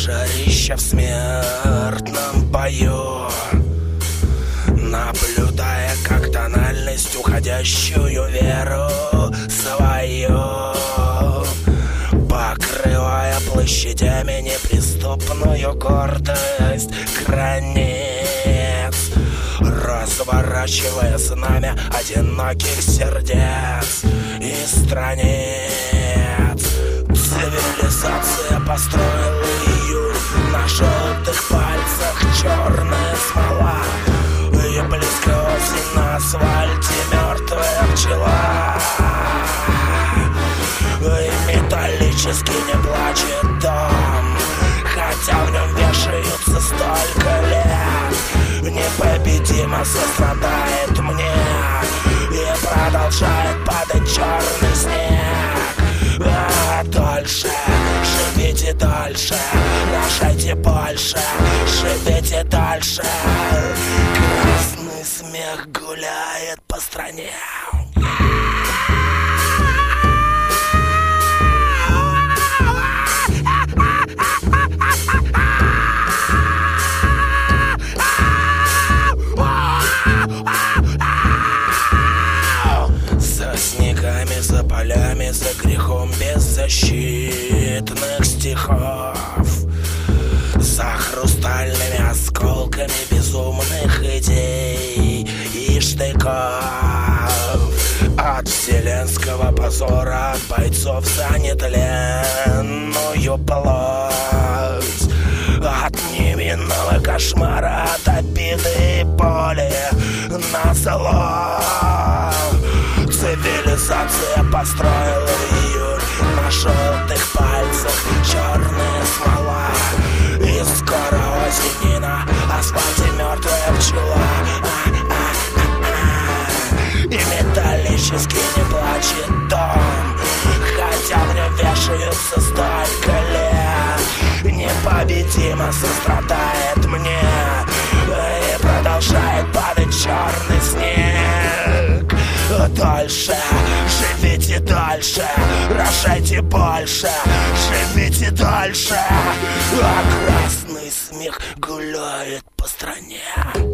жарища в смертном бою, наблюдая, как тональность уходящую веру свою, покрывая площадями неприступную гордость границ, разворачивая знамя одиноких сердец и страниц. Цивилизация построила июль, на желтых пальцах черная смола, и близко осень на асфальте мертвая пчела, и металлически не плачет дом, хотя в нем вешаются столько лет. Непобедимо сострадает мне и продолжает падать черный снег. А дальше, живите дальше, рожайте больше, живите дальше. Красный смех гуляет по стране. За полями, за грехом беззащитных стихов, за хрустальными осколками безумных идей и штыков, от вселенского позора, от бойцов за нетленную плоть, от невинного кошмара, от обиды и боли на зло. Цивилизация построила июль, на желтых пальцах черная смола, и скоро осень, и на асфальте мертвая пчела. И металлически не плачет дом, хотя в нем вешаются столько лет. Непобедимо сострадает мне и продолжает падать черный снег. Дальше, живите дальше, рожайте больше, живите дальше. А красный смех гуляет по стране.